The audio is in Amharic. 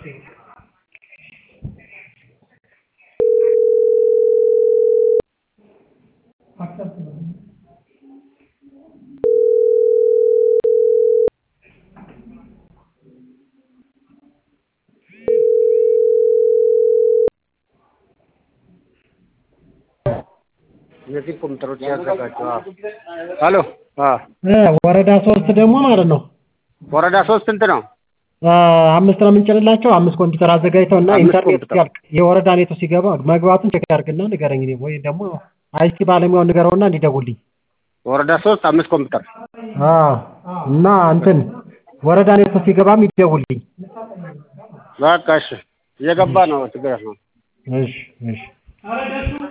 እነዚህ ኮምፒውተሮች ያዘጋጀው ሄሎ ወረዳ 3 ደግሞ ማለት ነው ወረዳ 3 ስንት ነው 5 ነው የምንጨንላቸው 5 ኮምፒውተር አዘጋጅተውና ኢንተርኔት ሲያልቅ የወረዳ ኔቱ ሲገባ መግባቱን ቼክ ያርግና ንገረኝ ወይ ደግሞ አይሲ ባለሙያውን ንገረውና እንዲደውልልኝ ወረዳ 3 5 ኮምፒውተር እና እንትን ወረዳ ኔቱ ሲገባም ይደውልልኝ በቃ እሺ እየገባ ነው ትግረህ ነው እሺ